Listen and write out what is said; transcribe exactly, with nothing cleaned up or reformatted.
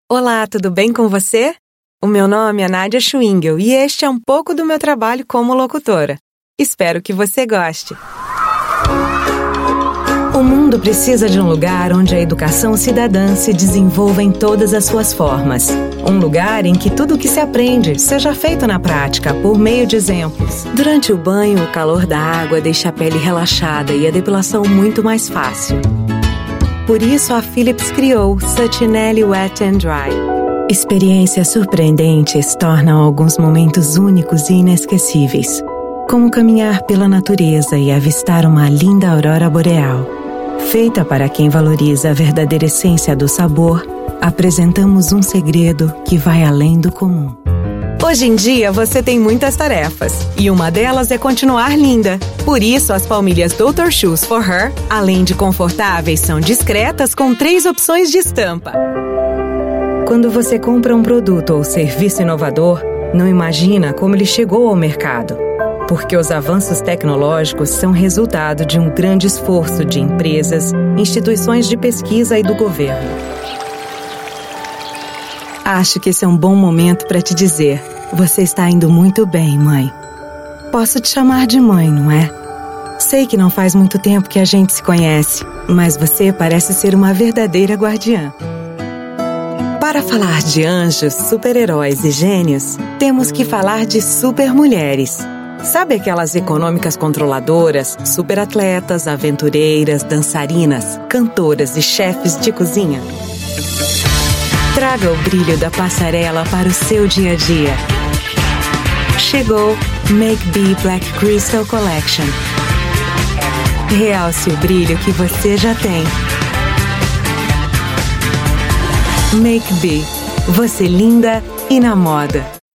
Olá, tudo bem com você? O meu nome é Nádia Schwingel e este é um pouco do meu trabalho como locutora. Espero que você goste. O mundo precisa de um lugar onde a educação cidadã se desenvolva em todas as suas formas. Um lugar em que tudo o que se aprende seja feito na prática, por meio de exemplos. Durante o banho, o calor da água deixa a pele relaxada e a depilação muito mais fácil. Por isso, a Philips criou Satinelli Wet and Dry. Experiências surpreendentes tornam alguns momentos únicos e inesquecíveis, como caminhar pela natureza e avistar uma linda aurora boreal. Feita para quem valoriza a verdadeira essência do sabor, apresentamos um segredo que vai além do comum. Hoje em dia, você tem muitas tarefas, e uma delas é continuar linda. Por isso, as palmilhas doutor Shoes for Her, além de confortáveis, são discretas com três opções de estampa. Quando você compra um produto ou serviço inovador, não imagina como ele chegou ao mercado. Porque os avanços tecnológicos são resultado de um grande esforço de empresas, instituições de pesquisa e do governo. Acho que esse é um bom momento para te dizer: você está indo muito bem, mãe. Posso te chamar de mãe, não é? Sei que não faz muito tempo que a gente se conhece, mas você parece ser uma verdadeira guardiã. Para falar de anjos, super-heróis e gênios, temos que falar de super-mulheres. Sabe aquelas econômicas controladoras, superatletas, aventureiras, dançarinas, cantoras e chefes de cozinha? Traga o brilho da passarela para o seu dia a dia. Chegou Make Be Black Crystal Collection. Realce o brilho que você já tem. Make Be. Você linda e na moda.